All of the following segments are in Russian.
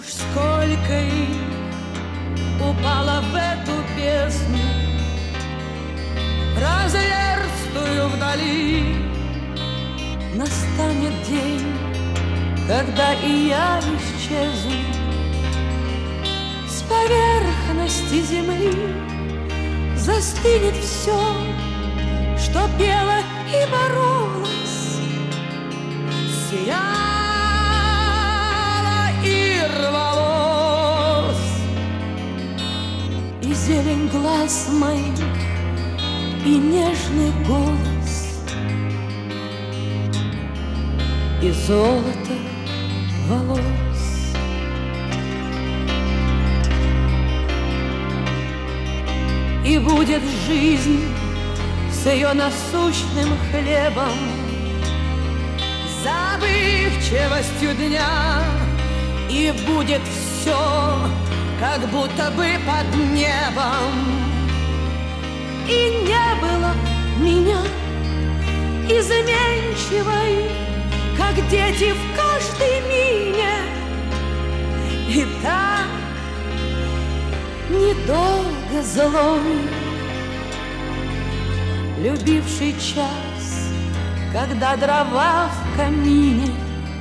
Сколько их упало в эту бездну разверстую вдали. Настанет день, когда и я исчезну с поверхности земли. Застынет все, что пело и боролось, сияло и рвалось. И зелень глаз моих, и нежный голос, и золото волос. И будет жизнь с ее насущным хлебом, забывчивостью дня, и будет все, как будто бы под небом. И не было меня изменчивой, как дети в каждой мине. И так недолго злой, любивший час, когда дрова в камине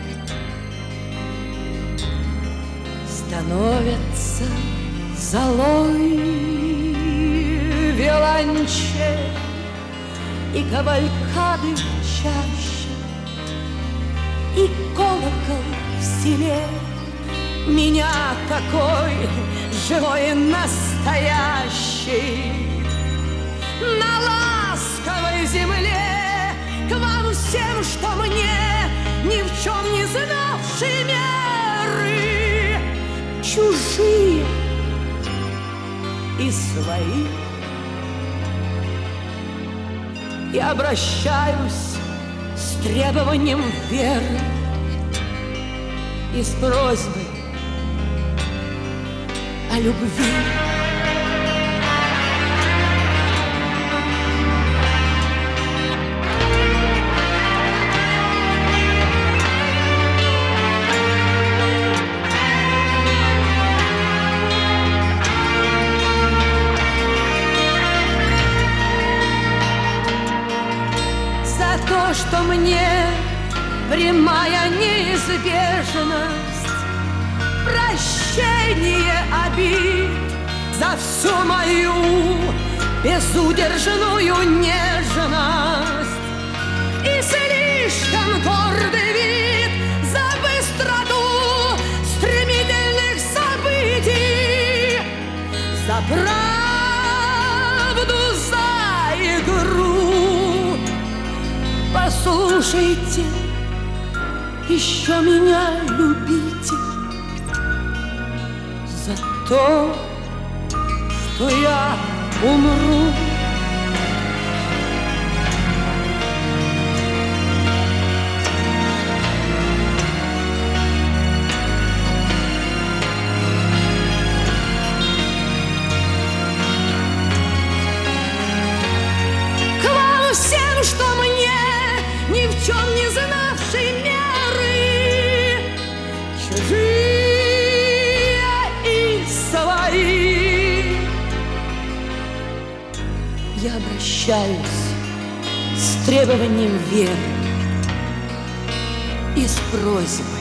становятся золой. Виолончель и кавалькады в чаще, и колокол в селе меня такой живой и настоящий. На ласковой земле к вам всем, что мне ни в чем не знавшие меры, чужие и свои. Я обращаюсь с требованием веры и с просьбой о любви. За то, что мне прямая неизбежность, прощение обид, за всю мою безудержную нежность и слишком гордый вид за быстроту стремительных событий, за правду, за игру. Послушайте, еще меня любите за то, что я умру. К вам всем, что мне ни в чем не знавшей меры, чужие и свои, я обращаюсь с требованием веры и с просьбой